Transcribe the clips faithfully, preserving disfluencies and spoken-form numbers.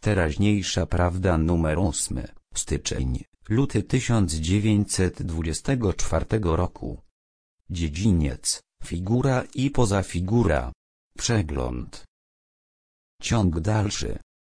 Teraźniejsza prawda numer ósmy, styczeń, luty tysiąc dziewięćset dwudziestego czwartego roku. Dziedziniec, figura i pozafigura. Przegląd. Ciąg dalszy.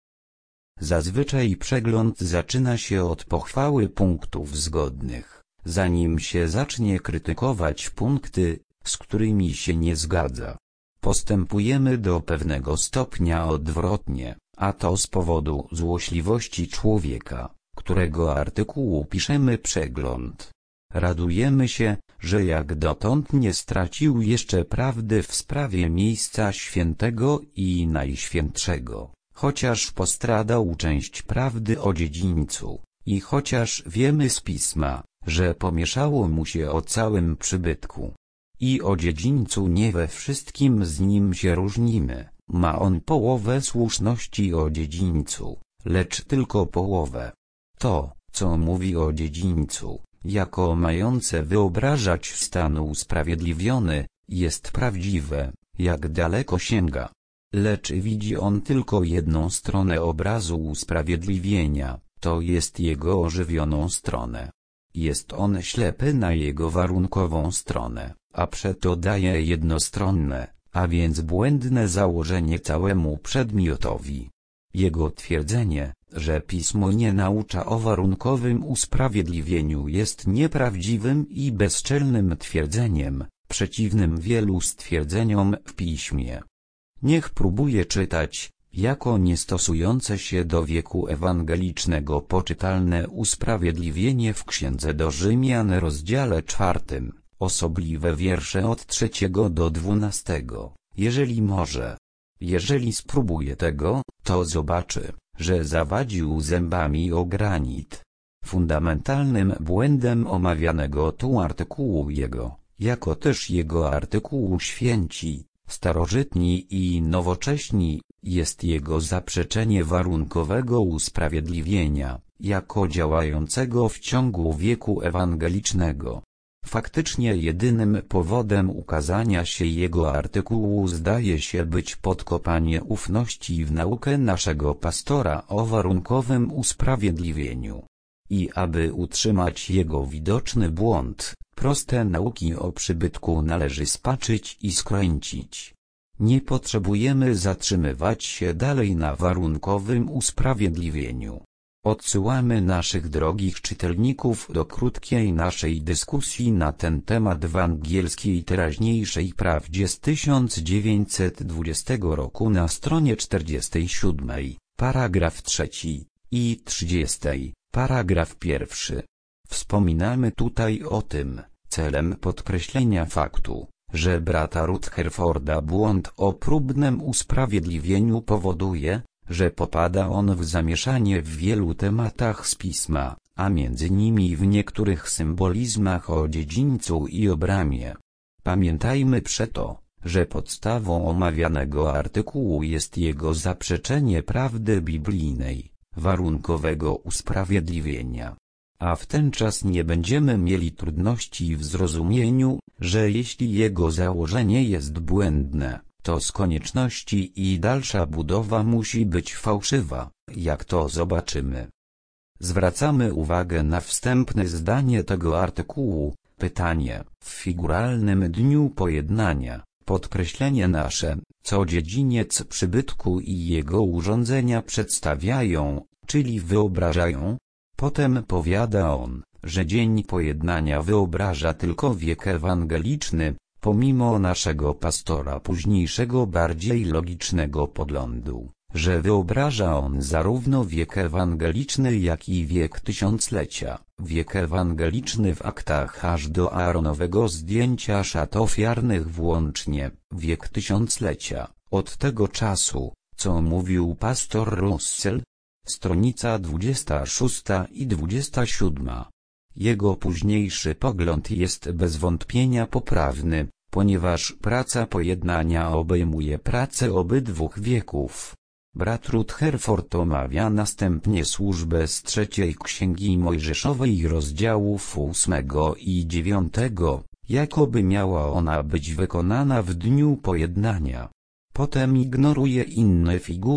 Zazwyczaj przegląd zaczyna się od pochwały punktów zgodnych, zanim się zacznie krytykować punkty, z którymi się nie zgadza. Postępujemy do pewnego stopnia odwrotnie, a to z powodu złośliwości człowieka, którego artykułu piszemy przegląd. Radujemy się, że jak dotąd nie stracił jeszcze prawdy w sprawie miejsca świętego i najświętszego, chociaż postradał część prawdy o dziedzińcu, i chociaż wiemy z pisma, że pomieszało mu się o całym przybytku. I o dziedzińcu nie we wszystkim z nim się różnimy, ma on połowę słuszności o dziedzińcu, lecz tylko połowę. To, co mówi o dziedzińcu, jako mające wyobrażać stan usprawiedliwiony, jest prawdziwe, jak daleko sięga. Lecz widzi on tylko jedną stronę obrazu usprawiedliwienia, to jest jego ożywioną stronę. Jest on ślepy na jego warunkową stronę, a przeto daje jednostronne, a więc błędne założenie całemu przedmiotowi. Jego twierdzenie, że pismo nie naucza o warunkowym usprawiedliwieniu, jest nieprawdziwym i bezczelnym twierdzeniem, przeciwnym wielu stwierdzeniom w piśmie. Niech próbuje czytać, jako niestosujące się do wieku ewangelicznego poczytalne usprawiedliwienie w Księdze do Rzymian rozdziale czwartym, osobliwe wiersze od trzeciego do dwunastego, jeżeli może. Jeżeli spróbuje tego, to zobaczy, że zawadził zębami o granit. Fundamentalnym błędem omawianego tu artykułu jego, jako też jego artykułu święci, starożytni i nowocześni, jest jego zaprzeczenie warunkowego usprawiedliwienia, jako działającego w ciągu wieku ewangelicznego. Faktycznie jedynym powodem ukazania się jego artykułu zdaje się być podkopanie ufności w naukę naszego pastora o warunkowym usprawiedliwieniu. I aby utrzymać jego widoczny błąd, proste nauki o przybytku należy spaczyć i skręcić. Nie potrzebujemy zatrzymywać się dalej na warunkowym usprawiedliwieniu. Odsyłamy naszych drogich czytelników do krótkiej naszej dyskusji na ten temat w Angielskiej Teraźniejszej Prawdzie z tysiąc dziewięćset dwudziestego roku na stronie czterdziestej siódmej, paragraf trzeci, i trzydziestej, paragraf pierwszy. Wspominamy tutaj o tym, celem podkreślenia faktu, że brata Rutherforda błąd o próbnym usprawiedliwieniu powoduje, że popada on w zamieszanie w wielu tematach z pisma, a między nimi w niektórych symbolizmach o dziedzińcu i o bramie. Pamiętajmy przeto, że podstawą omawianego artykułu jest jego zaprzeczenie prawdy biblijnej, warunkowego usprawiedliwienia. A w ten czas nie będziemy mieli trudności w zrozumieniu, że jeśli jego założenie jest błędne, to z konieczności i dalsza budowa musi być fałszywa, jak to zobaczymy. Zwracamy uwagę na wstępne zdanie tego artykułu, pytanie, w figuralnym dniu pojednania, podkreślenie nasze, co dziedziniec przybytku i jego urządzenia przedstawiają, czyli wyobrażają. Potem powiada on, że dzień pojednania wyobraża tylko wiek ewangeliczny, pomimo naszego pastora późniejszego bardziej logicznego poglądu, że wyobraża on zarówno wiek ewangeliczny jak i wiek tysiąclecia, wiek ewangeliczny w aktach aż do Aaronowego zdjęcia szat ofiarnych włącznie, wiek tysiąclecia, od tego czasu, co mówił pastor Russell. Stronica dwudziesta szósta i dwudziesta siódma. Jego późniejszy pogląd jest bez wątpienia poprawny, ponieważ praca pojednania obejmuje pracę obydwu wieków. Brat Rutherford omawia następnie służbę z trzeciej Księgi Mojżeszowej rozdziałów ósmego i dziewiątego, jakoby miała ona być wykonana w dniu pojednania. Potem ignoruje inne figury,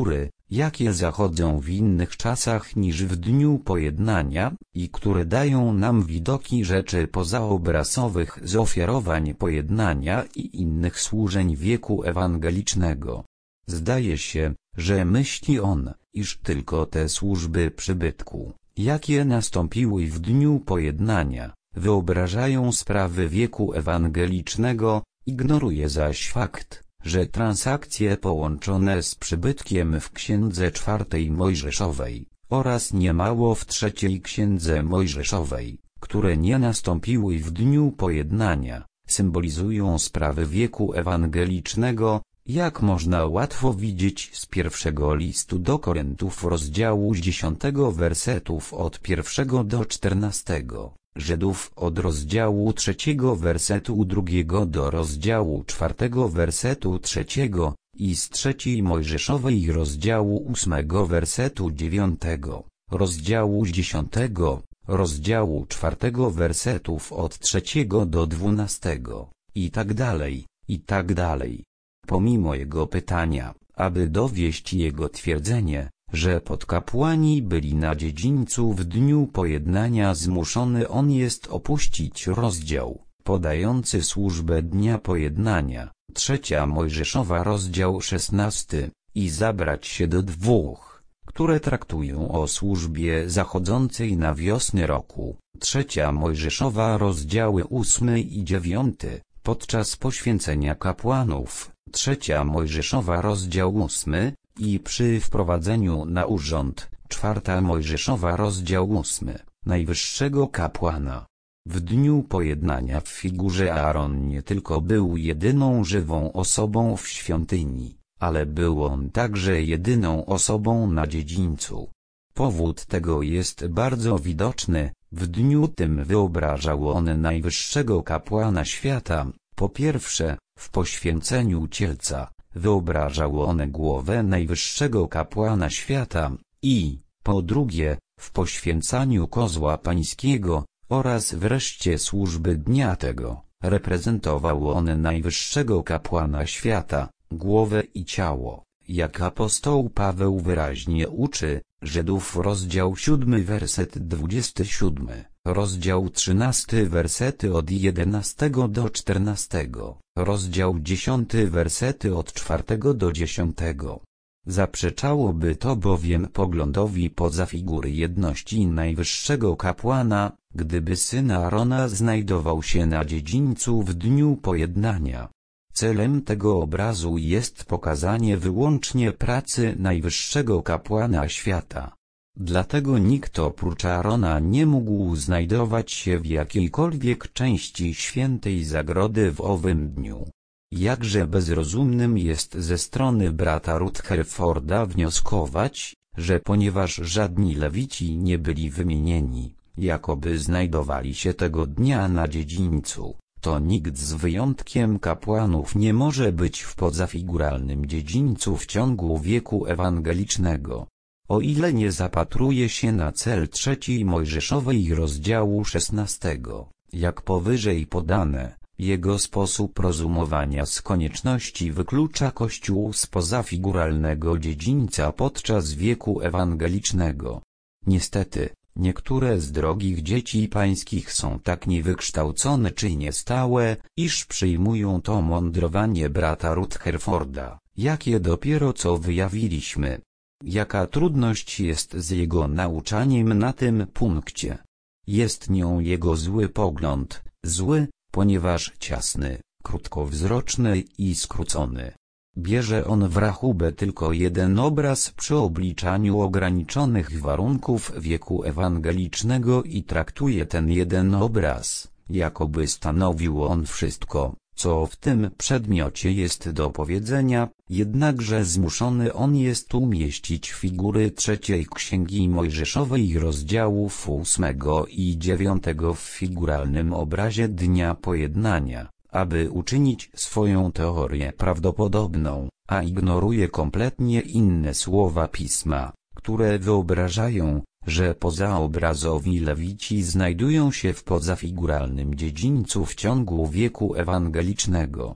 jakie zachodzą w innych czasach niż w dniu pojednania, i które dają nam widoki rzeczy pozaobrazowych z ofiarowań pojednania i innych służeń wieku ewangelicznego. Zdaje się, że myśli on, iż tylko te służby przybytku, jakie nastąpiły w dniu pojednania, wyobrażają sprawy wieku ewangelicznego, ignoruje zaś fakt, że transakcje połączone z przybytkiem w Księdze czwartej Mojżeszowej, oraz niemało w trzeciej Księdze Mojżeszowej, które nie nastąpiły w dniu pojednania, symbolizują sprawy wieku ewangelicznego, jak można łatwo widzieć z pierwszego listu do Koryntów rozdziału dziesiątego wersetów od pierwszego do czternastego, Żydów od rozdziału trzeciego wersetu drugiego do rozdziału czwartego wersetu trzeciego i z trzeciej Mojżeszowej rozdziału ósmego wersetu dziewiątego, rozdziału dziesiątego, rozdziału czwartego wersetów od trzeciego do dwunastego, i tak dalej, i tak dalej. Pomimo jego pytania, aby dowieść jego twierdzenie, że podkapłani byli na dziedzińcu w dniu pojednania, zmuszony on jest opuścić rozdział podający służbę dnia pojednania, trzecia Mojżeszowa rozdział szesnasty, i zabrać się do dwóch, które traktują o służbie zachodzącej na wiosnę roku, trzecia Mojżeszowa rozdziały ósmy i dziewiąty, podczas poświęcenia kapłanów, trzecia Mojżeszowa rozdział ósmy, i przy wprowadzeniu na urząd, czwarta Mojżeszowa rozdział ósmy, najwyższego kapłana. W dniu pojednania w figurze Aaron nie tylko był jedyną żywą osobą w świątyni, ale był on także jedyną osobą na dziedzińcu. Powód tego jest bardzo widoczny, w dniu tym wyobrażał on najwyższego kapłana świata, po pierwsze, w poświęceniu cielca, wyobrażał on głowę najwyższego kapłana świata, i, po drugie, w poświęcaniu kozła pańskiego, oraz wreszcie służby dnia tego, reprezentował on najwyższego kapłana świata, głowę i ciało, jak apostoł Paweł wyraźnie uczy, Żydów rozdział siódmy werset dwudziesty siódmy, rozdział trzynasty wersety od jedenastego do czternastego, rozdział dziesiąty wersety od czwartego do dziesiątego. Zaprzeczałoby to bowiem poglądowi poza figury jedności najwyższego kapłana, gdyby syn Aarona znajdował się na dziedzińcu w dniu pojednania. Celem tego obrazu jest pokazanie wyłącznie pracy najwyższego kapłana świata. Dlatego nikt oprócz Aarona nie mógł znajdować się w jakiejkolwiek części świętej zagrody w owym dniu. Jakże bezrozumnym jest ze strony brata Rutherforda wnioskować, że ponieważ żadni lewici nie byli wymienieni, jakoby znajdowali się tego dnia na dziedzińcu, to nikt z wyjątkiem kapłanów nie może być w pozafiguralnym dziedzińcu w ciągu wieku ewangelicznego. O ile nie zapatruje się na cel trzeciej Mojżeszowej rozdziału szesnastego, jak powyżej podane, jego sposób rozumowania z konieczności wyklucza Kościół z pozafiguralnego dziedzińca podczas wieku ewangelicznego. Niestety, niektóre z drogich dzieci pańskich są tak niewykształcone czy niestałe, iż przyjmują to mądrowanie brata Rutherforda, jakie dopiero co wyjawiliśmy. Jaka trudność jest z jego nauczaniem na tym punkcie? Jest nią jego zły pogląd, zły, ponieważ ciasny, krótkowzroczny i skrócony. Bierze on w rachubę tylko jeden obraz przy obliczaniu ograniczonych warunków wieku ewangelicznego i traktuje ten jeden obraz, jakoby stanowił on wszystko, co w tym przedmiocie jest do powiedzenia, jednakże zmuszony on jest umieścić figury trzeciej Księgi Mojżeszowej rozdziałów ósmego i dziewiątego w figuralnym obrazie dnia pojednania, aby uczynić swoją teorię prawdopodobną, a ignoruje kompletnie inne słowa Pisma, które wyobrażają, że pozaobrazowi lewici znajdują się w pozafiguralnym dziedzińcu w ciągu wieku ewangelicznego.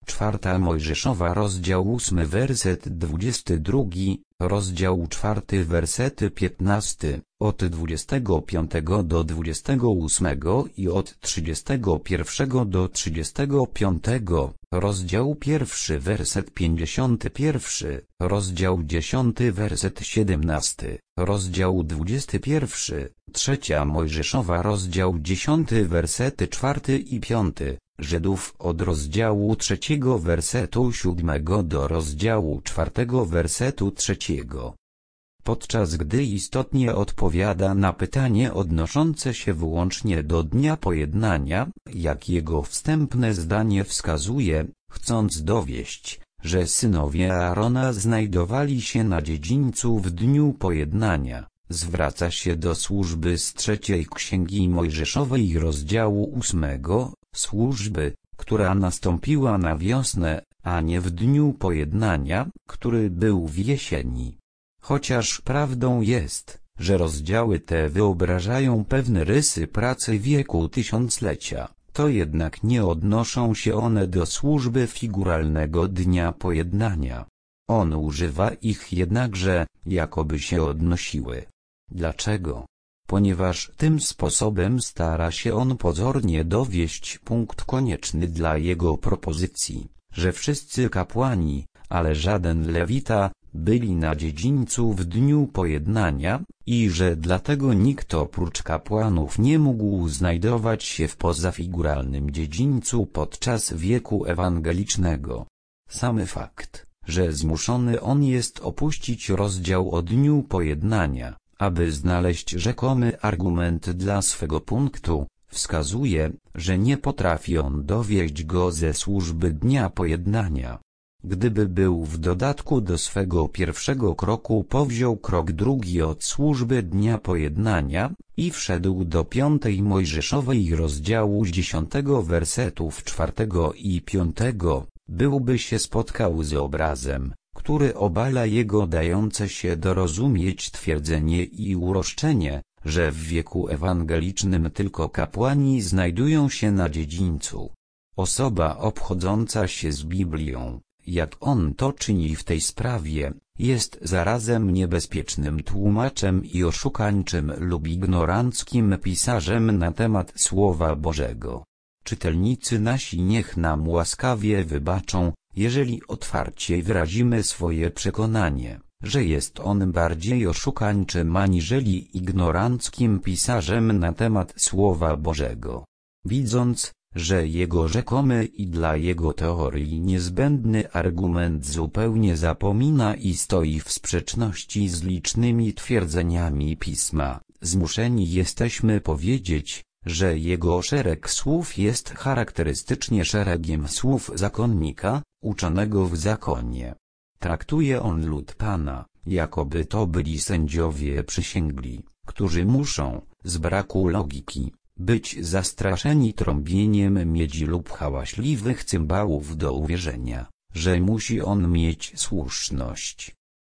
Czwarta Mojżeszowa rozdział ósmy werset dwudziesty drugi, rozdział czwarty wersety piętnasty, od dwudziestego piątego do dwudziestego ósmego i od trzydziestego pierwszego do trzydziestego piątego, rozdział pierwszy werset pięćdziesiąty pierwszy, rozdział dziesiąty werset siedemnasty, rozdział dwudziesty pierwszy, trzecia Mojżeszowa rozdział dziesiąty wersety czwarty i piąty, Żydów od rozdziału trzeciego wersetu siódmego do rozdziału czwartego wersetu trzeciego. Podczas gdy istotnie odpowiada na pytanie odnoszące się wyłącznie do Dnia Pojednania, jak jego wstępne zdanie wskazuje, chcąc dowieść, że synowie Aarona znajdowali się na dziedzińcu w Dniu Pojednania, zwraca się do służby z trzeciej Księgi Mojżeszowej rozdziału ósmego, służby, która nastąpiła na wiosnę, a nie w Dniu Pojednania, który był w jesieni. Chociaż prawdą jest, że rozdziały te wyobrażają pewne rysy pracy wieku tysiąclecia, to jednak nie odnoszą się one do służby figuralnego Dnia Pojednania. On używa ich jednakże, jakoby się odnosiły. Dlaczego? Ponieważ tym sposobem stara się on pozornie dowieść punkt konieczny dla jego propozycji, że wszyscy kapłani, ale żaden lewita, byli na dziedzińcu w Dniu Pojednania, i że dlatego nikt oprócz kapłanów nie mógł znajdować się w pozafiguralnym dziedzińcu podczas wieku ewangelicznego. Sam fakt, że zmuszony on jest opuścić rozdział o Dniu Pojednania, aby znaleźć rzekomy argument dla swego punktu, wskazuje, że nie potrafi on dowieść go ze służby Dnia Pojednania. Gdyby był w dodatku do swego pierwszego kroku powziął krok drugi od służby Dnia Pojednania i wszedł do piątej Mojżeszowej rozdziału dziesiątego wersetów czwartego i piątego, byłby się spotkał z obrazem, który obala jego dające się dorozumieć twierdzenie i uroszczenie, że w wieku ewangelicznym tylko kapłani znajdują się na dziedzińcu. Osoba obchodząca się z Biblią, jak on to czyni w tej sprawie, jest zarazem niebezpiecznym tłumaczem i oszukańczym lub ignoranckim pisarzem na temat Słowa Bożego. Czytelnicy nasi niech nam łaskawie wybaczą, jeżeli otwarcie wyrazimy swoje przekonanie, że jest on bardziej oszukańczym aniżeli ignoranckim pisarzem na temat Słowa Bożego. Widząc, że jego rzekomy i dla jego teorii niezbędny argument zupełnie zapomina i stoi w sprzeczności z licznymi twierdzeniami Pisma, zmuszeni jesteśmy powiedzieć, że jego szereg słów jest charakterystycznie szeregiem słów zakonnika, uczonego w zakonie. Traktuje on lud Pana, jakoby to byli sędziowie przysięgli, którzy muszą, z braku logiki, być zastraszeni trąbieniem miedzi lub hałaśliwych cymbałów do uwierzenia, że musi on mieć słuszność.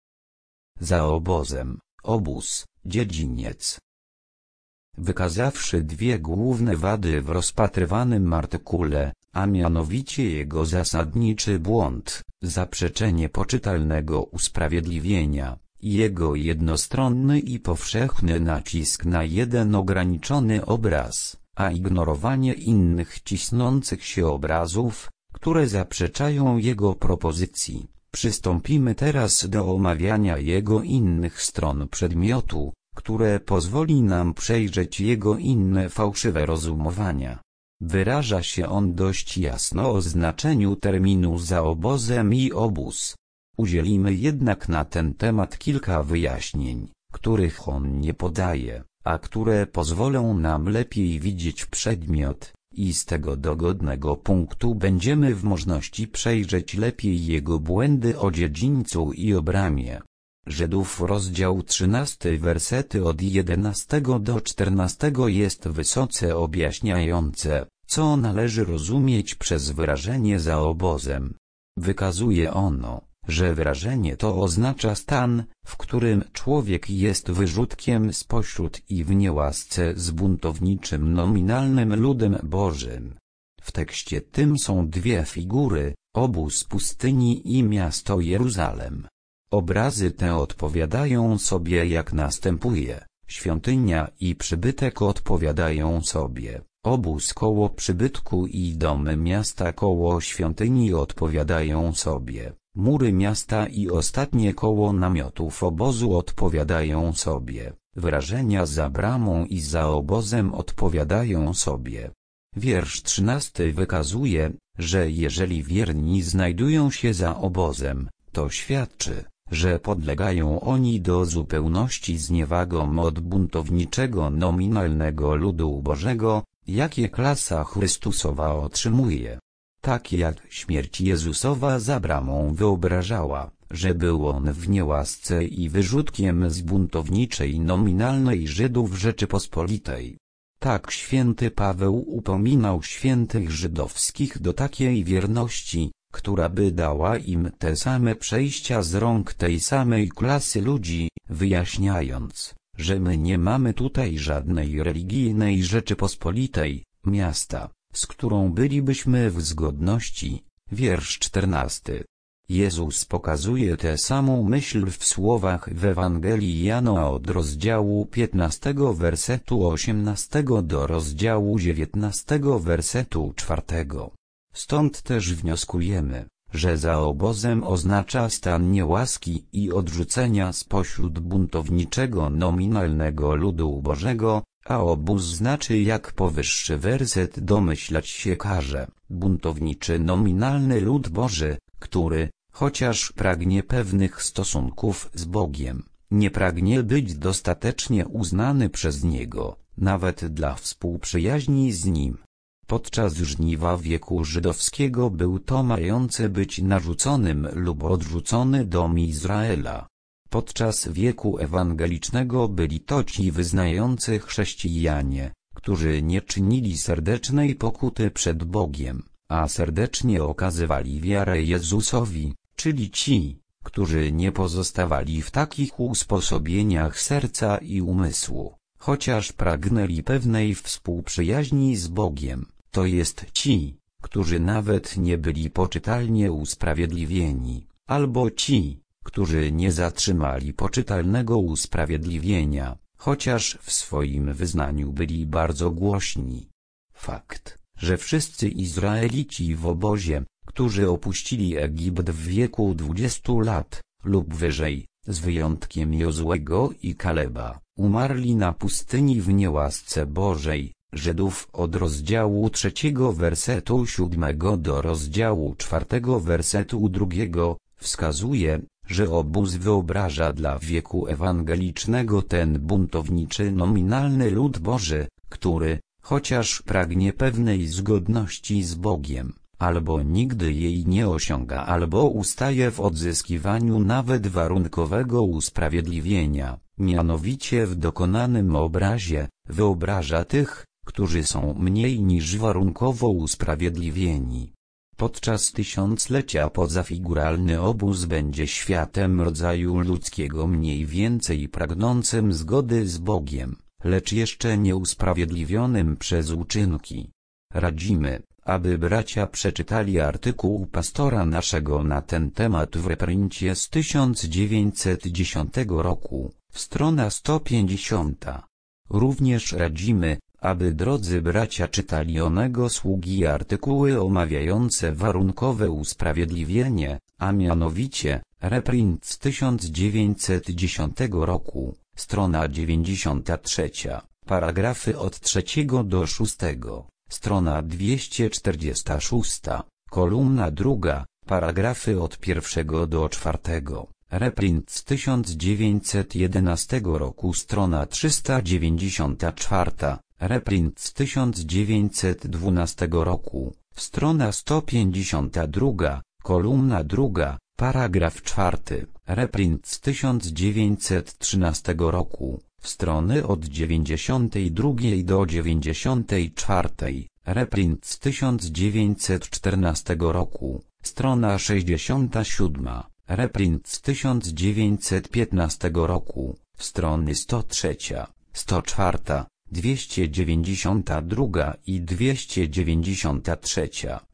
Za obozem, obóz, dziedziniec. Wykazawszy dwie główne wady w rozpatrywanym artykule, a mianowicie jego zasadniczy błąd, zaprzeczenie poczytalnego usprawiedliwienia, i jego jednostronny i powszechny nacisk na jeden ograniczony obraz, a ignorowanie innych cisnących się obrazów, które zaprzeczają jego propozycji, przystąpimy teraz do omawiania jego innych stron przedmiotu, które pozwoli nam przejrzeć jego inne fałszywe rozumowania. Wyraża się on dość jasno o znaczeniu terminu za obozem i obóz. Udzielimy jednak na ten temat kilka wyjaśnień, których on nie podaje, a które pozwolą nam lepiej widzieć przedmiot, i z tego dogodnego punktu będziemy w możności przejrzeć lepiej jego błędy o dziedzińcu i o bramie. Żydów rozdział trzynasty wersety od jedenastego do czternastego jest wysoce objaśniające, co należy rozumieć przez wyrażenie za obozem. Wykazuje ono, że wyrażenie to oznacza stan, w którym człowiek jest wyrzutkiem spośród i w niełasce z buntowniczym nominalnym ludem Bożym. W tekście tym są dwie figury, obóz pustyni i miasto Jeruzalem. Obrazy te odpowiadają sobie jak następuje. Świątynia i przybytek odpowiadają sobie. Obóz koło przybytku i domy miasta koło świątyni odpowiadają sobie. Mury miasta i ostatnie koło namiotów obozu odpowiadają sobie. Wrażenia za bramą i za obozem odpowiadają sobie. Wiersz trzynasty wykazuje, że jeżeli wierni znajdują się za obozem, to świadczy, że podlegają oni do zupełności zniewagom od buntowniczego nominalnego ludu Bożego, jakie klasa Chrystusowa otrzymuje. Tak jak śmierć Jezusowa za bramą wyobrażała, że był on w niełasce i wyrzutkiem z buntowniczej nominalnej Żydów Rzeczypospolitej. Tak święty Paweł upominał świętych żydowskich do takiej wierności, która by dała im te same przejścia z rąk tej samej klasy ludzi, wyjaśniając, że my nie mamy tutaj żadnej religijnej Rzeczypospolitej, miasta, z którą bylibyśmy w zgodności. Wiersz czternasty. Jezus pokazuje tę samą myśl w słowach w Ewangelii Jana od rozdziału piętnastego wersetu osiemnastego do rozdziału dziewiętnastego wersetu czwartego. Stąd też wnioskujemy, że za obozem oznacza stan niełaski i odrzucenia spośród buntowniczego nominalnego ludu Bożego, a obóz znaczy, jak powyższy werset domyślać się każe, buntowniczy nominalny lud Boży, który, chociaż pragnie pewnych stosunków z Bogiem, nie pragnie być dostatecznie uznany przez Niego, nawet dla współprzyjaźni z Nim. Podczas żniwa wieku żydowskiego był to mający być narzuconym lub odrzucony dom Izraela. Podczas wieku ewangelicznego byli to ci wyznający chrześcijanie, którzy nie czynili serdecznej pokuty przed Bogiem, a serdecznie okazywali wiarę Jezusowi, czyli ci, którzy nie pozostawali w takich usposobieniach serca i umysłu, chociaż pragnęli pewnej współprzyjaźni z Bogiem, to jest ci, którzy nawet nie byli poczytalnie usprawiedliwieni, albo ci, którzy nie zatrzymali poczytalnego usprawiedliwienia, chociaż w swoim wyznaniu byli bardzo głośni. Fakt, że wszyscy Izraelici w obozie, którzy opuścili Egipt w wieku dwudziestu lat, lub wyżej, z wyjątkiem Jozłego i Kaleba, umarli na pustyni w niełasce Bożej, Żydów od rozdziału trzeciego wersetu siódmego do rozdziału czwartego wersetu drugiego, wskazuje, że obóz wyobraża dla wieku ewangelicznego ten buntowniczy nominalny lud Boży, który, chociaż pragnie pewnej zgodności z Bogiem, albo nigdy jej nie osiąga, albo ustaje w odzyskiwaniu nawet warunkowego usprawiedliwienia, mianowicie w dokonanym obrazie, wyobraża tych, którzy są mniej niż warunkowo usprawiedliwieni. Podczas tysiąclecia pozafiguralny obóz będzie światem rodzaju ludzkiego mniej więcej pragnącym zgody z Bogiem, lecz jeszcze nieusprawiedliwionym przez uczynki. Radzimy, aby bracia przeczytali artykuł pastora naszego na ten temat w reprincie z tysiąc dziewięćset dziesiątego roku, strona sto pięćdziesiąta. Również radzimy, aby drodzy bracia czytali onego sługi artykuły omawiające warunkowe usprawiedliwienie, a mianowicie, reprint z tysiąc dziewięćset dziesiątego roku, strona dziewięćdziesiąta trzecia, paragrafy od trzeciego do szóstego, strona dwieście czterdziesta szósta, kolumna druga, paragrafy od pierwszego do czwartego. Reprint z tysiąc dziewięćset jedenastego roku, strona trzysta dziewięćdziesiąta czwarta, reprint z tysiąc dziewięćset dwunastego roku, strona sto pięćdziesiąta druga, kolumna druga, paragraf czwarty, reprint z tysiąc dziewięćset trzynastego roku, strony od dziewięćdziesiątej drugiej do dziewięćdziesiątej czwartej, reprint z tysiąc dziewięćset czternastego roku, strona sześćdziesiąta siódma. Reprint z tysiąc dziewięćset piętnastego roku, strony sto trzy, sto cztery, dwieście dziewięćdziesiąta dwa i dwieście dziewięćdziesiąta trzy.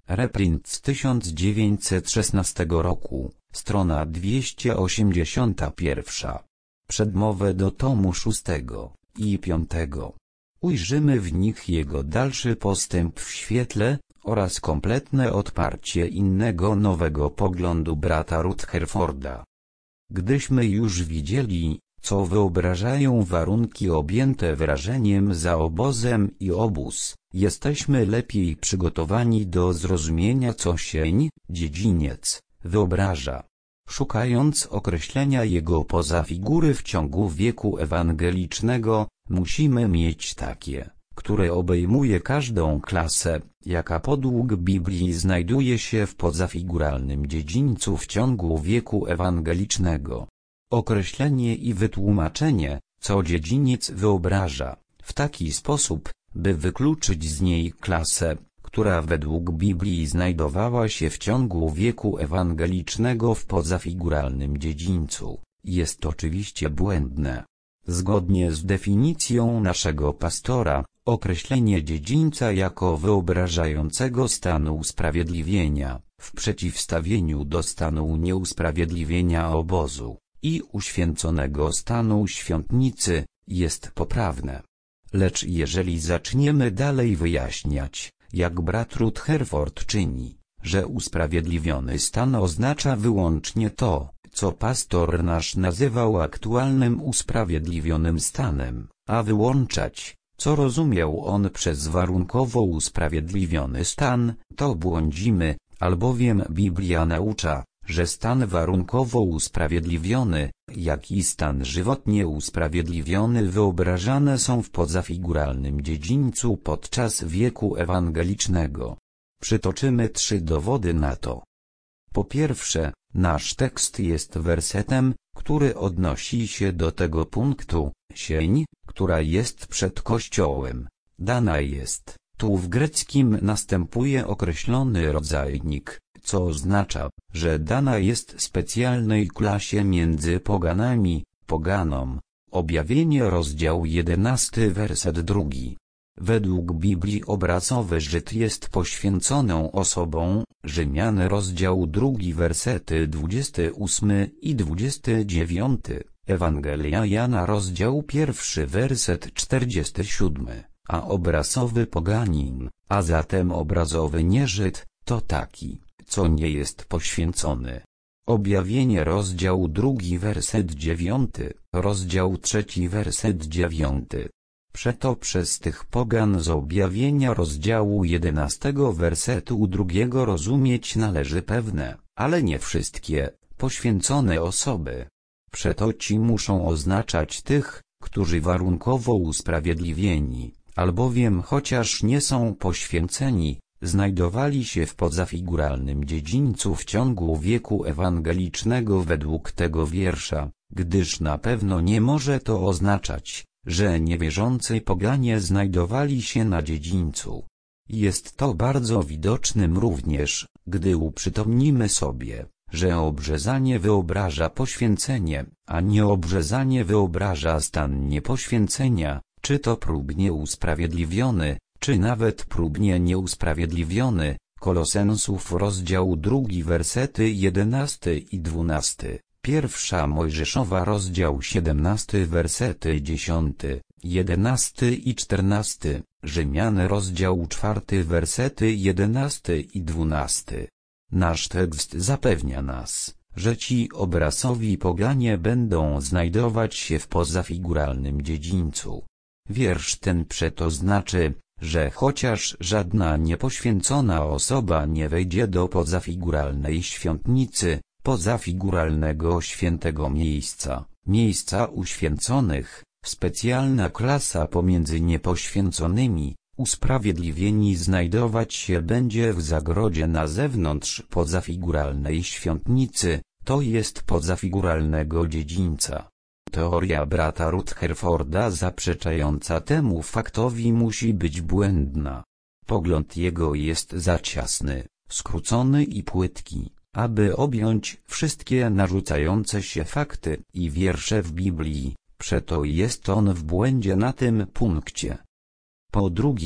reprint z tysiąc dziewięćset szesnastego roku, strona dwieście osiemdziesiąta pierwsza. Przedmowę do tomu szóstego i piątego. Ujrzymy w nich jego dalszy postęp w świetle, oraz kompletne odparcie innego nowego poglądu brata Rutherforda. Gdyśmy już widzieli, co wyobrażają warunki objęte wrażeniem za obozem i obóz, jesteśmy lepiej przygotowani do zrozumienia, co sień, dziedziniec, wyobraża. Szukając określenia jego pozafigury w ciągu wieku ewangelicznego, musimy mieć takie, które obejmuje każdą klasę, jaka podług Biblii znajduje się w pozafiguralnym dziedzińcu w ciągu wieku ewangelicznego. Określenie i wytłumaczenie, co dziedziniec wyobraża, w taki sposób, by wykluczyć z niej klasę, która według Biblii znajdowała się w ciągu wieku ewangelicznego w pozafiguralnym dziedzińcu, jest oczywiście błędne. Zgodnie z definicją naszego pastora, określenie dziedzińca jako wyobrażającego stanu usprawiedliwienia, w przeciwstawieniu do stanu nieusprawiedliwienia obozu i uświęconego stanu świątnicy, jest poprawne. Lecz jeżeli zaczniemy dalej wyjaśniać, jak brat Rutherford czyni, że usprawiedliwiony stan oznacza wyłącznie to, co pastor nasz nazywał aktualnym usprawiedliwionym stanem, a wyłączać, co rozumiał on przez warunkowo usprawiedliwiony stan, to błądzimy, albowiem Biblia naucza, że stan warunkowo usprawiedliwiony, jak i stan żywotnie usprawiedliwiony wyobrażane są w pozafiguralnym dziedzińcu podczas wieku ewangelicznego. Przytoczymy trzy dowody na to. Po pierwsze, nasz tekst jest wersetem, który odnosi się do tego punktu, sień, która jest przed Kościołem, dana jest. Tu w greckim następuje określony rodzajnik, co oznacza, że dana jest specjalnej klasie między poganami, poganom. Objawienie rozdział jedenasty werset drugi. Według Biblii obrazowy Żyd jest poświęconą osobą, Rzymian rozdział drugi wersety dwudziesty ósmy i dwudziesty dziewiąty, Ewangelia Jana rozdział pierwszy werset czterdziesty siódmy, a obrazowy poganin, a zatem obrazowy nieżyd, to taki, co nie jest poświęcony. Objawienie rozdział drugi werset dziewiąty, rozdział trzeci werset dziewiąty. Przeto przez tych pogan z objawienia rozdziału jedenastego wersetu drugiego rozumieć należy pewne, ale nie wszystkie, poświęcone osoby. Przeto ci muszą oznaczać tych, którzy warunkowo usprawiedliwieni, albowiem chociaż nie są poświęceni, znajdowali się w pozafiguralnym dziedzińcu w ciągu wieku ewangelicznego według tego wiersza, gdyż na pewno nie może to oznaczać, że niewierzący poganie znajdowali się na dziedzińcu. Jest to bardzo widocznym również, gdy uprzytomnimy sobie, że obrzezanie wyobraża poświęcenie, a nieobrzezanie wyobraża stan niepoświęcenia, czy to próbnie usprawiedliwiony, czy nawet próbnie nieusprawiedliwiony. Kolosensów rozdział drugi wersety jedenasty i dwunasty. Pierwsza Mojżeszowa rozdział siedemnasty wersety dziesiąty, jedenasty i czternasty, Rzymian rozdział czwarty wersety jedenasty i dwunasty. Nasz tekst zapewnia nas, że ci obrazowi poganie będą znajdować się w pozafiguralnym dziedzińcu. Wiersz ten przeto znaczy, że chociaż żadna niepoświęcona osoba nie wejdzie do pozafiguralnej świątnicy, pozafiguralnego świętego miejsca, miejsca uświęconych, specjalna klasa pomiędzy niepoświęconymi, usprawiedliwieni znajdować się będzie w zagrodzie na zewnątrz pozafiguralnej świątnicy, to jest pozafiguralnego dziedzińca. Teoria brata Rutherforda zaprzeczająca temu faktowi musi być błędna. Pogląd jego jest za ciasny, skrócony i płytki, aby objąć wszystkie narzucające się fakty i wiersze w Biblii, przeto jest on w błędzie na tym punkcie. Po drugie,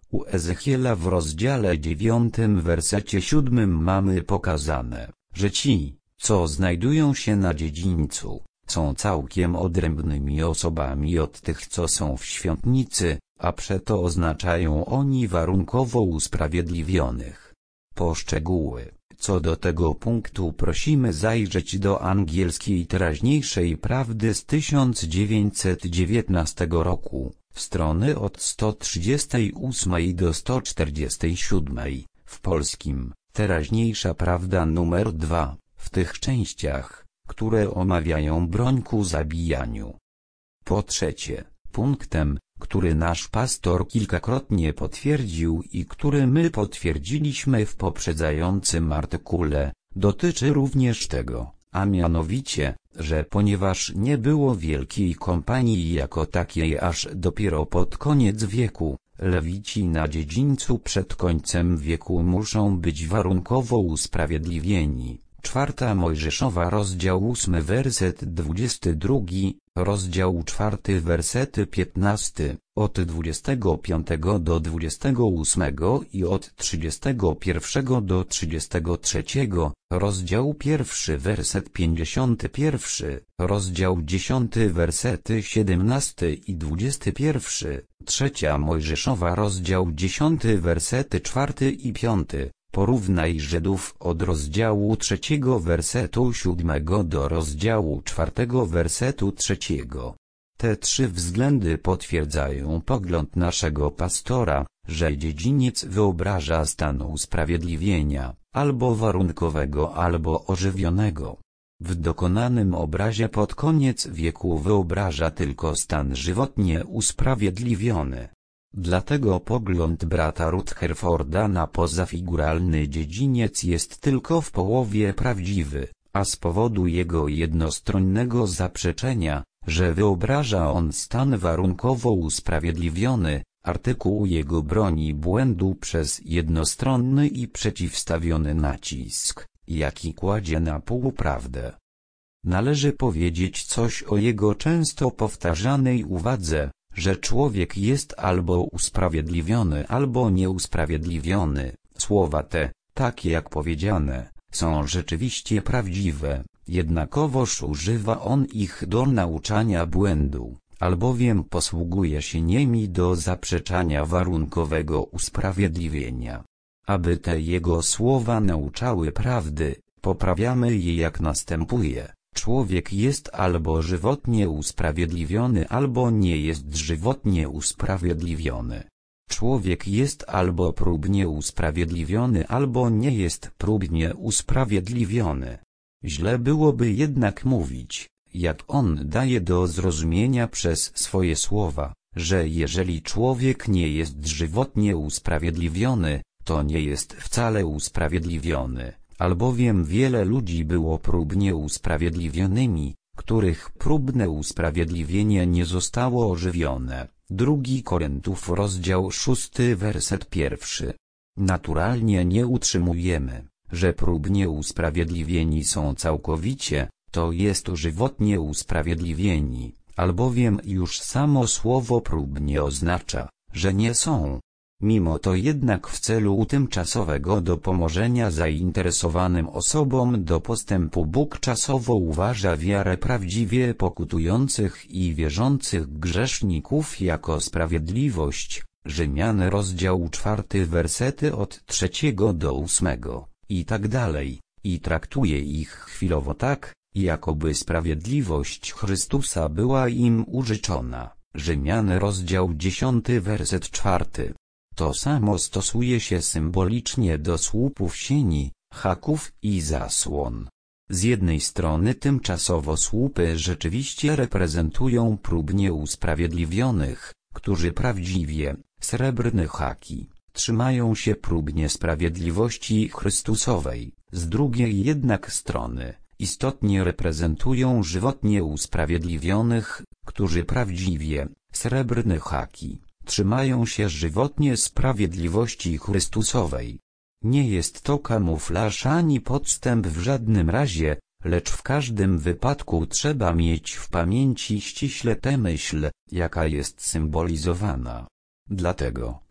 U Ezechiela w rozdziale dziewiątym wersecie siódmym mamy pokazane, że ci, co znajdują się na dziedzińcu, są całkiem odrębnymi osobami od tych, co są w świątnicy, a przeto oznaczają oni warunkowo usprawiedliwionych. Po szczegóły, co do tego punktu prosimy zajrzeć do angielskiej teraźniejszej prawdy z tysiąc dziewięćset dziewiętnastego roku, strony od sto trzydziestej ósmej do sto czterdziestej siódmej, w polskim, teraźniejsza prawda numer dwa, w tych częściach, które omawiają broń ku zabijaniu. Po trzecie, punktem, który nasz pastor kilkakrotnie potwierdził i który my potwierdziliśmy w poprzedzającym artykule, dotyczy również tego, a mianowicie, że ponieważ nie było wielkiej kompanii jako takiej aż dopiero pod koniec wieku, lewici na dziedzińcu przed końcem wieku muszą być warunkowo usprawiedliwieni. Czwarta Mojżeszowa rozdział ósmy werset dwudziesty drugi, rozdział czwarty wersety piętnasty, od dwudziestego piątego do dwudziestego ósmego i od trzydziestego pierwszego do trzydziestego trzeciego, rozdział pierwszy werset pięćdziesiąty pierwszy, rozdział dziesiąty wersety siedemnasty i dwudziesty pierwszy, trzecia Mojżeszowa rozdział dziesiąty wersety czwarty i piąty. Porównaj Żydów od rozdziału trzeciego wersetu siódmego do rozdziału czwartego wersetu trzeciego. Te trzy względy potwierdzają pogląd naszego pastora, że dziedziniec wyobraża stan usprawiedliwienia, albo warunkowego, albo ożywionego. W dokonanym obrazie pod koniec wieku wyobraża tylko stan żywotnie usprawiedliwiony. Dlatego pogląd brata Rutherforda na pozafiguralny dziedziniec jest tylko w połowie prawdziwy, a z powodu jego jednostronnego zaprzeczenia, że wyobraża on stan warunkowo usprawiedliwiony, artykuł jego broni błędu przez jednostronny i przeciwstawiony nacisk, jaki kładzie na półprawdę. Należy powiedzieć coś o jego często powtarzanej uwadze, że człowiek jest albo usprawiedliwiony, albo nieusprawiedliwiony. Słowa te, tak jak powiedziane, są rzeczywiście prawdziwe, jednakowoż używa on ich do nauczania błędu, albowiem posługuje się nimi do zaprzeczania warunkowego usprawiedliwienia. Aby te jego słowa nauczały prawdy, poprawiamy je jak następuje. Człowiek jest albo żywotnie usprawiedliwiony, albo nie jest żywotnie usprawiedliwiony. Człowiek jest albo próbnie usprawiedliwiony, albo nie jest próbnie usprawiedliwiony. Źle byłoby jednak mówić, jak on daje do zrozumienia przez swoje słowa, że jeżeli człowiek nie jest żywotnie usprawiedliwiony, to nie jest wcale usprawiedliwiony. Albowiem wiele ludzi było próbnie usprawiedliwionymi, których próbne usprawiedliwienie nie zostało ożywione. Drugi Koryntiów rozdział szósty werset pierwszy. Naturalnie nie utrzymujemy, że próbnie usprawiedliwieni są całkowicie, to jest żywotnie usprawiedliwieni, albowiem już samo słowo próbnie oznacza, że nie są. Mimo to jednak w celu tymczasowego dopomożenia zainteresowanym osobom do postępu Bóg czasowo uważa wiarę prawdziwie pokutujących i wierzących grzeszników jako sprawiedliwość, Rzymian rozdział czwarty wersety od trzeciego do ósmego, i tak dalej, i traktuje ich chwilowo tak, jakoby sprawiedliwość Chrystusa była im użyczona. Rzymian rozdział dziesiąty werset czwarty. To samo stosuje się symbolicznie do słupów sieni, haków i zasłon. Z jednej strony tymczasowo słupy rzeczywiście reprezentują próbnie usprawiedliwionych, którzy prawdziwie, srebrne haki, trzymają się próbnie sprawiedliwości Chrystusowej, z drugiej jednak strony, istotnie reprezentują żywotnie usprawiedliwionych, którzy prawdziwie, srebrne haki, trzymają się żywotnie sprawiedliwości Chrystusowej. Nie jest to kamuflaż ani podstęp w żadnym razie, lecz w każdym wypadku trzeba mieć w pamięci ściśle tę myśl, jaka jest symbolizowana. Dlatego,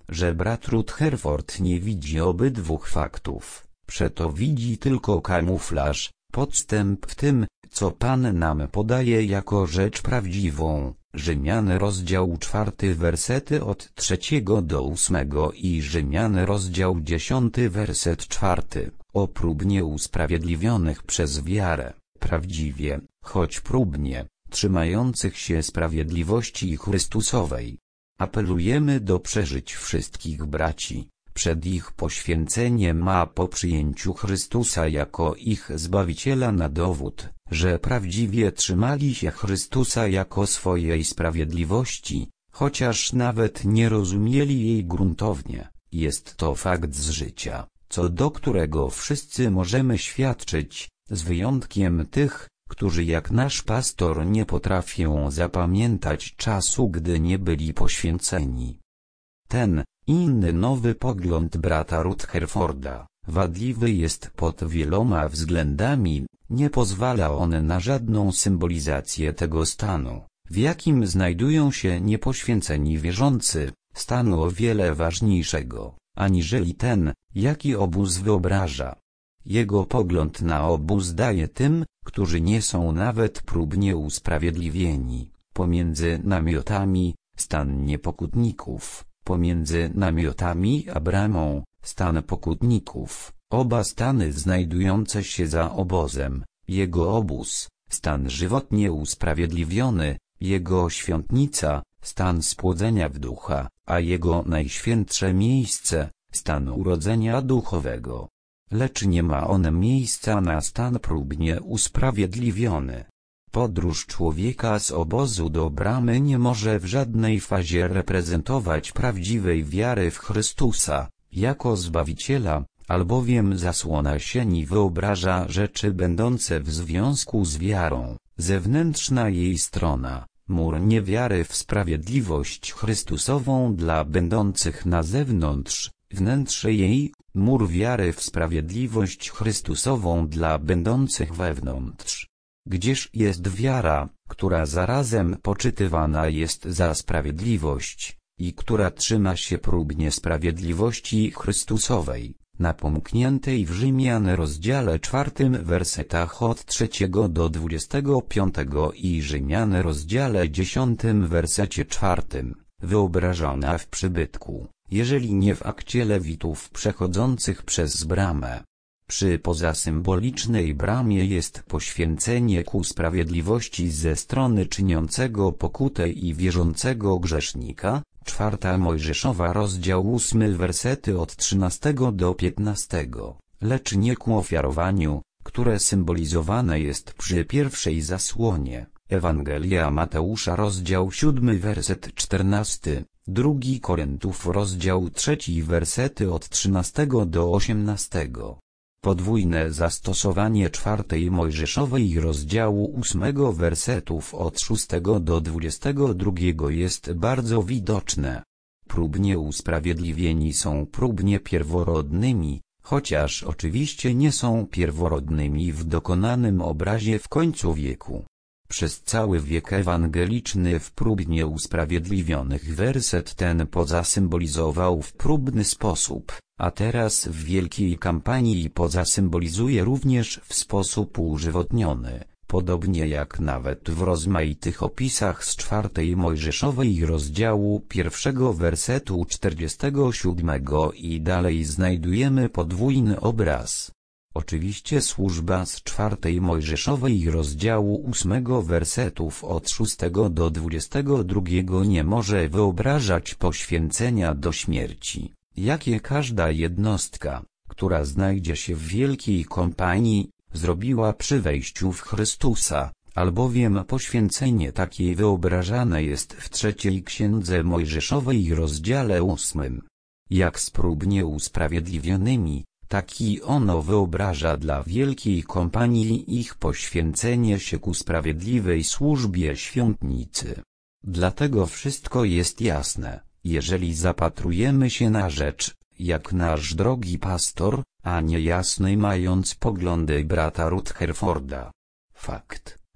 że brat Rutherford nie widzi obydwu faktów, przeto widzi tylko kamuflaż, podstęp w tym, co Pan nam podaje jako rzecz prawdziwą. Rzymian rozdział czwarty wersety od trzeciego do ósmego i Rzymian rozdział dziesiąty werset czwarty, o próbnie usprawiedliwionych przez wiarę, prawdziwie, choć próbnie, trzymających się sprawiedliwości Chrystusowej. Apelujemy do przeżyć wszystkich braci, przed ich poświęceniem a po przyjęciu Chrystusa jako ich Zbawiciela na dowód, że prawdziwie trzymali się Chrystusa jako swojej sprawiedliwości, chociaż nawet nie rozumieli jej gruntownie. Jest to fakt z życia, co do którego wszyscy możemy świadczyć, z wyjątkiem tych, którzy jak nasz pastor nie potrafią zapamiętać czasu, gdy nie byli poświęceni. Ten, inny nowy pogląd brata Rutherforda, wadliwy jest pod wieloma względami, nie pozwala on na żadną symbolizację tego stanu, w jakim znajdują się niepoświęceni wierzący, stanu o wiele ważniejszego, aniżeli ten, jaki obóz wyobraża. Jego pogląd na obóz daje tym, którzy nie są nawet próbnie usprawiedliwieni, pomiędzy namiotami, stan niepokutników, pomiędzy namiotami a bramą, stan pokutników, oba stany znajdujące się za obozem, jego obóz, stan żywotnie usprawiedliwiony, jego świątnica, stan spłodzenia w ducha, a jego najświętsze miejsce, stan urodzenia duchowego. Lecz nie ma on miejsca na stan próbnie usprawiedliwiony. Podróż człowieka z obozu do bramy nie może w żadnej fazie reprezentować prawdziwej wiary w Chrystusa, jako Zbawiciela, albowiem zasłona sieni wyobraża rzeczy będące w związku z wiarą, zewnętrzna jej strona, mur niewiary w sprawiedliwość Chrystusową dla będących na zewnątrz, wnętrze jej, mur wiary w sprawiedliwość Chrystusową dla będących wewnątrz. Gdzież jest wiara, która zarazem poczytywana jest za sprawiedliwość, i która trzyma się próbnie sprawiedliwości Chrystusowej, napomkniętej w Rzymian rozdziale czwartym wersetach od trzeciego do dwudziestego piątego i Rzymian rozdziale dziesiątym wersecie czwartym, wyobrażona w przybytku, jeżeli nie w akcie Lewitów przechodzących przez bramę. Przy pozasymbolicznej bramie jest poświęcenie ku sprawiedliwości ze strony czyniącego pokutę i wierzącego grzesznika, czwarta Mojżeszowa rozdział ósmy wersety od trzynastego do piętnastego, lecz nie ku ofiarowaniu, które symbolizowane jest przy pierwszej zasłonie. Ewangelia Mateusza rozdział siódmy werset czternasty, drugi Koryntów rozdział trzeci wersety od trzynastego do osiemnastego. Podwójne zastosowanie czwartej Mojżeszowej rozdziału ósmego wersetów od szóstego do dwudziestego drugiego jest bardzo widoczne. Próbnie usprawiedliwieni są próbnie pierworodnymi, chociaż oczywiście nie są pierworodnymi w dokonanym obrazie w końcu wieku. Przez cały wiek ewangeliczny w próbnie usprawiedliwionych werset ten pozasymbolizował w próbny sposób, a teraz w wielkiej kampanii pozasymbolizuje również w sposób używotniony, podobnie jak nawet w rozmaitych opisach z czwartej Mojżeszowej rozdziału pierwszego wersetu czterdziestego siódmego i dalej znajdujemy podwójny obraz. Oczywiście służba z czwartej Mojżeszowej rozdziału ósmego wersetów od szóstego do dwudziestego drugiego nie może wyobrażać poświęcenia do śmierci, jakie każda jednostka, która znajdzie się w wielkiej kompanii, zrobiła przy wejściu w Chrystusa, albowiem poświęcenie takie wyobrażane jest w trzeciej Księdze Mojżeszowej rozdziale ósmym. Jak z próbnie usprawiedliwionymi, taki ono wyobraża dla wielkiej kompanii ich poświęcenie się ku sprawiedliwej służbie świątnicy. Dlatego wszystko jest jasne, jeżeli zapatrujemy się na rzecz, jak nasz drogi pastor, a nie jasnej mając poglądy brata Rutherforda. Fakt,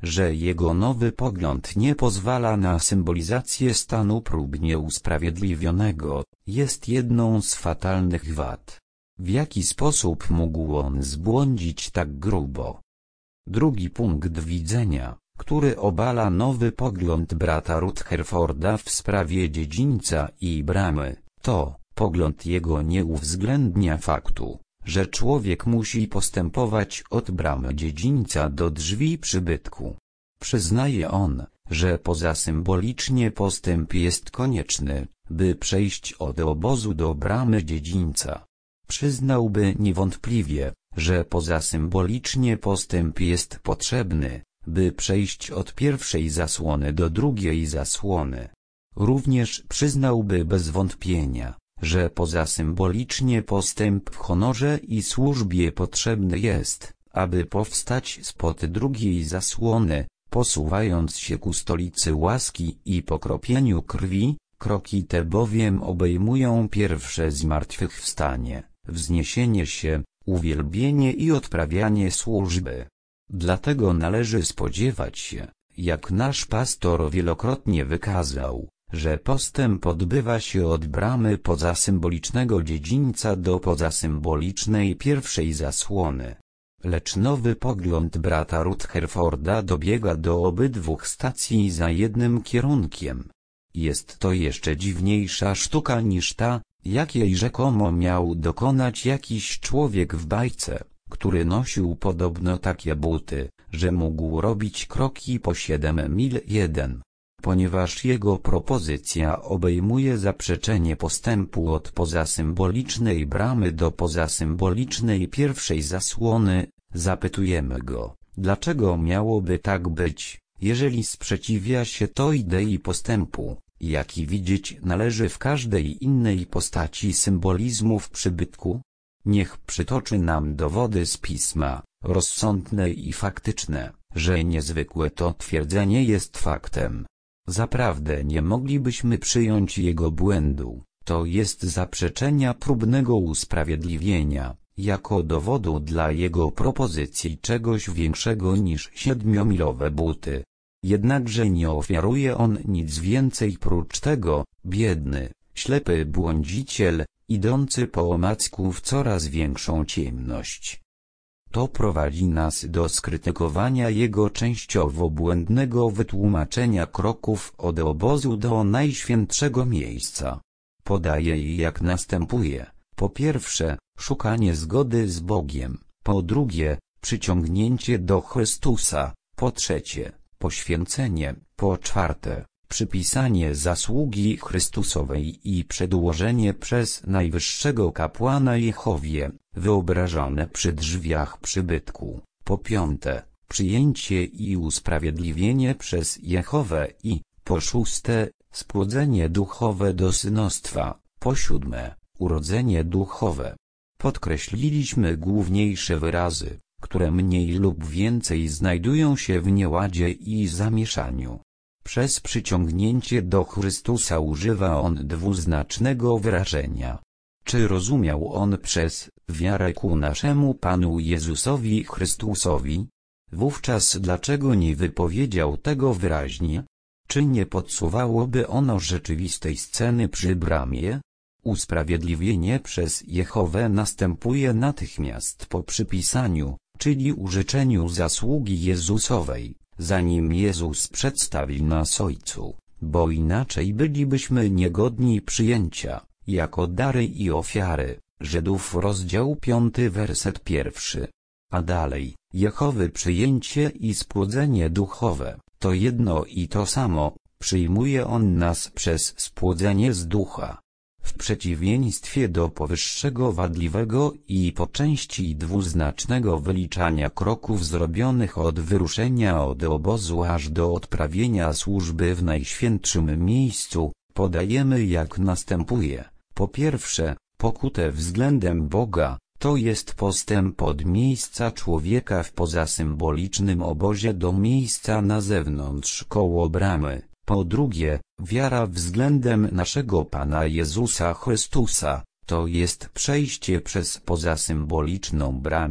że jego nowy pogląd nie pozwala na symbolizację stanu próbnie usprawiedliwionego, jest jedną z fatalnych wad. W jaki sposób mógł on zbłądzić tak grubo? Drugi punkt widzenia, który obala nowy pogląd brata Rutherforda w sprawie dziedzińca i bramy, to pogląd jego nie uwzględnia faktu, że człowiek musi postępować od bramy dziedzińca do drzwi przybytku. Przyznaje on, że pozasymbolicznie postęp jest konieczny, by przejść od obozu do bramy dziedzińca. Przyznałby niewątpliwie, że pozasymbolicznie postęp jest potrzebny, by przejść od pierwszej zasłony do drugiej zasłony. Również przyznałby bez wątpienia, że pozasymbolicznie postęp w honorze i służbie potrzebny jest, aby powstać spod drugiej zasłony, posuwając się ku stolicy łaski i pokropieniu krwi. Kroki te bowiem obejmują pierwsze zmartwychwstanie, wzniesienie się, uwielbienie i odprawianie służby. Dlatego należy spodziewać się, jak nasz pastor wielokrotnie wykazał, że postęp odbywa się od bramy pozasymbolicznego dziedzińca do pozasymbolicznej pierwszej zasłony. Lecz nowy pogląd brata Rutherforda dobiega do obydwu stacji za jednym kierunkiem. Jest to jeszcze dziwniejsza sztuka niż ta, jakiej rzekomo miał dokonać jakiś człowiek w bajce, który nosił podobno takie buty, że mógł robić kroki po siedem mil jeden. Ponieważ jego propozycja obejmuje zaprzeczenie postępu od pozasymbolicznej bramy do pozasymbolicznej pierwszej zasłony, zapytujemy go, dlaczego miałoby tak być, jeżeli sprzeciwia się to idei postępu, jaki widzieć należy w każdej innej postaci symbolizmu w przybytku? Niech przytoczy nam dowody z pisma, rozsądne i faktyczne, że niezwykłe to twierdzenie jest faktem. Zaprawdę nie moglibyśmy przyjąć jego błędu, to jest zaprzeczenia próbnego usprawiedliwienia, jako dowodu dla jego propozycji czegoś większego niż siedmiomilowe buty. Jednakże nie ofiaruje on nic więcej prócz tego, biedny, ślepy błądziciel, idący po omacku w coraz większą ciemność. To prowadzi nas do skrytykowania jego częściowo błędnego wytłumaczenia kroków od obozu do najświętszego miejsca. Podaje je jak następuje: po pierwsze, szukanie zgody z Bogiem, po drugie, przyciągnięcie do Chrystusa, po trzecie, poświęcenie, po czwarte, przypisanie zasługi Chrystusowej i przedłożenie przez najwyższego kapłana Jehowie, wyobrażone przy drzwiach przybytku, po piąte, przyjęcie i usprawiedliwienie przez Jehowę i, po szóste, spłodzenie duchowe do synostwa, po siódme, urodzenie duchowe. Podkreśliliśmy główniejsze wyrazy, które mniej lub więcej znajdują się w nieładzie i zamieszaniu. Przez przyciągnięcie do Chrystusa używa on dwuznacznego wyrażenia. Czy rozumiał on przez wiarę ku naszemu Panu Jezusowi Chrystusowi? Wówczas dlaczego nie wypowiedział tego wyraźnie? Czy nie podsuwałoby ono rzeczywistej sceny przy bramie? Usprawiedliwienie przez Jehowę następuje natychmiast po przypisaniu, czyli użyczeniu zasługi Jezusowej, zanim Jezus przedstawi nas Ojcu, bo inaczej bylibyśmy niegodni przyjęcia, jako dary i ofiary. Żydów rozdział piąty werset pierwszy. A dalej, Jehowy przyjęcie i spłodzenie duchowe, to jedno i to samo, przyjmuje on nas przez spłodzenie z ducha. W przeciwieństwie do powyższego wadliwego i po części dwuznacznego wyliczania kroków zrobionych od wyruszenia od obozu aż do odprawienia służby w najświętszym miejscu, podajemy jak następuje: po pierwsze, pokutę względem Boga, to jest postęp od miejsca człowieka w pozasymbolicznym obozie do miejsca na zewnątrz koło bramy. Po drugie, wiara względem naszego Pana Jezusa Chrystusa, to jest przejście przez pozasymboliczną bramę,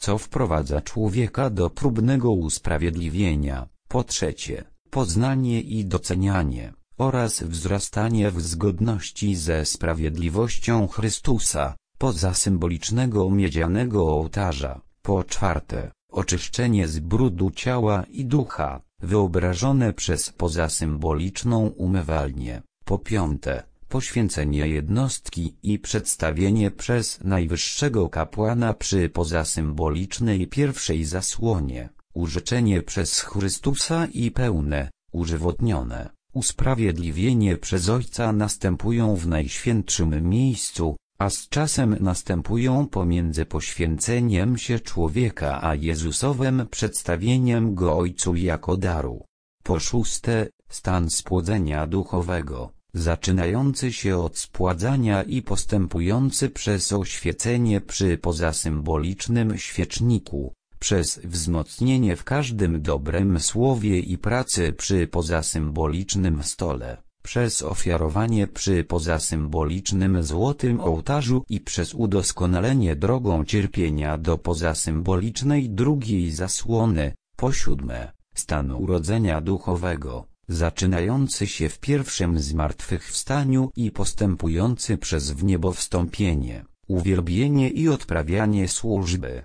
co wprowadza człowieka do próbnego usprawiedliwienia. Po trzecie, poznanie i docenianie, oraz wzrastanie w zgodności ze sprawiedliwością Chrystusa, poza symbolicznego miedzianego ołtarza. Po czwarte, oczyszczenie z brudu ciała i ducha, wyobrażone przez pozasymboliczną umywalnię. Po piąte, poświęcenie jednostki i przedstawienie przez najwyższego kapłana przy pozasymbolicznej pierwszej zasłonie, użyczenie przez Chrystusa i pełne, używotnione, usprawiedliwienie przez Ojca następują w najświętszym miejscu, a z czasem następują pomiędzy poświęceniem się człowieka a Jezusowym przedstawieniem go Ojcu jako daru. Po szóste, stan spłodzenia duchowego, zaczynający się od spładzania i postępujący przez oświecenie przy pozasymbolicznym świeczniku, przez wzmocnienie w każdym dobrem słowie i pracy przy pozasymbolicznym stole, przez ofiarowanie przy pozasymbolicznym złotym ołtarzu i przez udoskonalenie drogą cierpienia do pozasymbolicznej drugiej zasłony. Po siódme, stan urodzenia duchowego, zaczynający się w pierwszym zmartwychwstaniu i postępujący przez w niebo wstąpienie, uwielbienie i odprawianie służby.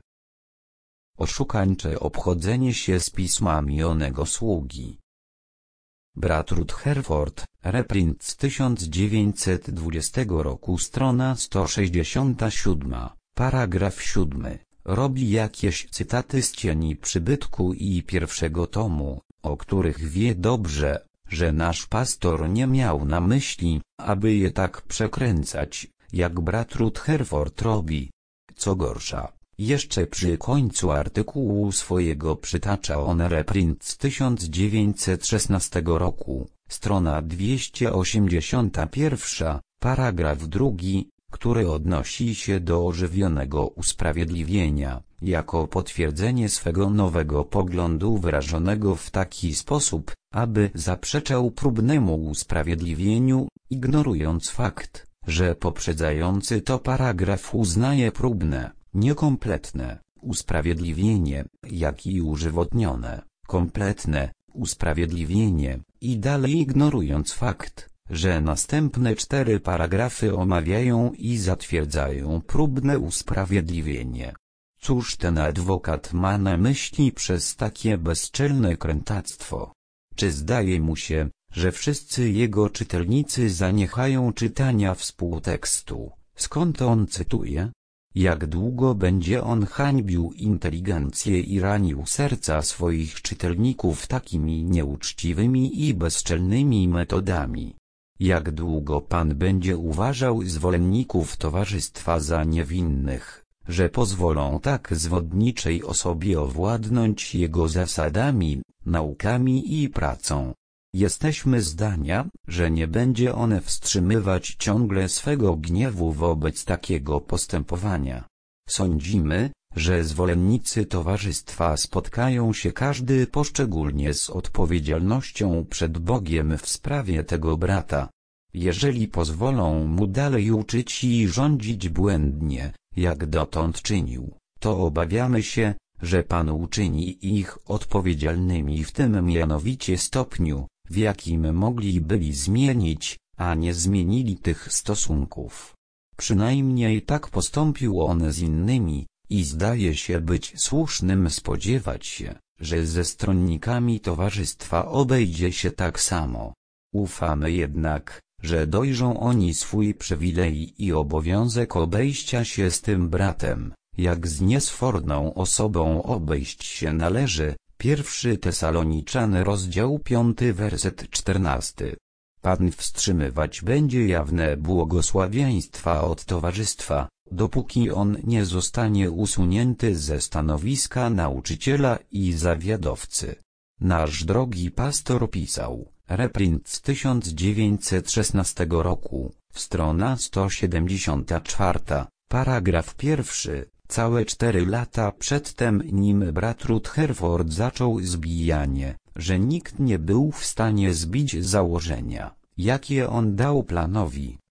Oszukańcze obchodzenie się z pismami onego sługi. Brat Ruth Herford, reprint z tysiąc dziewięćset dwudziestego roku, strona sto sześćdziesiąta siódma, paragraf siódmy, robi jakieś cytaty z Cieni przybytku i pierwszego tomu, o których wie dobrze, że nasz pastor nie miał na myśli, aby je tak przekręcać, jak brat Ruth Herford robi. Co gorsza, jeszcze przy końcu artykułu swojego przytacza on reprint z tysiąc dziewięćset szesnastego roku, strona dwieście osiemdziesiąta pierwsza, paragraf drugi, który odnosi się do ożywionego usprawiedliwienia, jako potwierdzenie swego nowego poglądu wyrażonego w taki sposób, aby zaprzeczał próbnemu usprawiedliwieniu, ignorując fakt, że poprzedzający to paragraf uznaje próbne, niekompletne usprawiedliwienie, jak i używotnione, kompletne usprawiedliwienie, i dalej ignorując fakt, że następne cztery paragrafy omawiają i zatwierdzają próbne usprawiedliwienie. Cóż ten adwokat ma na myśli przez takie bezczelne krętactwo? Czy zdaje mu się, że wszyscy jego czytelnicy zaniechają czytania współtekstu, skąd on cytuje? Jak długo będzie on hańbił inteligencję i ranił serca swoich czytelników takimi nieuczciwymi i bezczelnymi metodami? Jak długo Pan będzie uważał zwolenników towarzystwa za niewinnych, że pozwolą tak zwodniczej osobie owładnąć jego zasadami, naukami i pracą? Jesteśmy zdania, że nie będzie on wstrzymywać ciągle swego gniewu wobec takiego postępowania. Sądzimy, że zwolennicy towarzystwa spotkają się każdy poszczególnie z odpowiedzialnością przed Bogiem w sprawie tego brata. Jeżeli pozwolą mu dalej uczyć i rządzić błędnie, jak dotąd czynił, to obawiamy się, że Pan uczyni ich odpowiedzialnymi w tym mianowicie stopniu, w jakim mogli byli zmienić, a nie zmienili tych stosunków. Przynajmniej tak postąpił on z innymi, i zdaje się być słusznym spodziewać się, że ze stronnikami towarzystwa obejdzie się tak samo. Ufamy jednak, że dojrzą oni swój przywilej i obowiązek obejścia się z tym bratem, jak z niesforną osobą obejść się należy. Pierwszy Tesaloniczan rozdział piąty werset czternasty. Pan wstrzymywać będzie jawne błogosławieństwa od towarzystwa, dopóki on nie zostanie usunięty ze stanowiska nauczyciela i zawiadowcy. Nasz drogi pastor pisał, reprint z tysiąc dziewięćset szesnastego roku, strona sto siedemdziesiąta czwarta, paragraf pierwszy. Całe cztery lata przedtem, nim brat Ruth Herford zaczął zbijanie, że nikt nie był w stanie zbić założenia, jakie on dał planowi,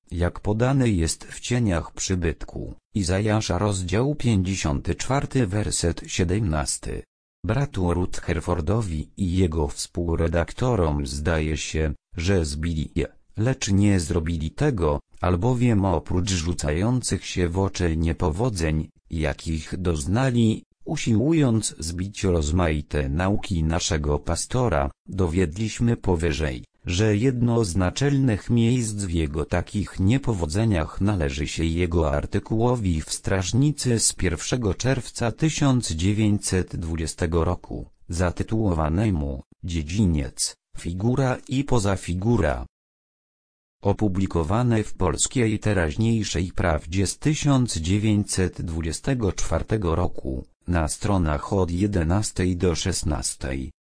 jak podane jest w Cieniach przybytku, Izajasza rozdział pięćdziesiąty czwarty werset siedemnasty. Bratu Rutherfordowi i jego współredaktorom zdaje się, że zbili je, lecz nie zrobili tego, albowiem oprócz rzucających się w oczy niepowodzeń, jakich doznali, usiłując zbić rozmaite nauki naszego pastora, dowiedliśmy powyżej, że jedno z naczelnych miejsc w jego takich niepowodzeniach należy się jego artykułowi w Strażnicy z pierwszego czerwca tysiąc dziewięćset dwudziestego roku, zatytułowanemu Dziedziniec, figura i pozafigura. Opublikowane w Polskiej Teraźniejszej Prawdzie z tysiąc dziewięćset dwudziestego czwartego roku, na stronach od jedenastej do szesnastej.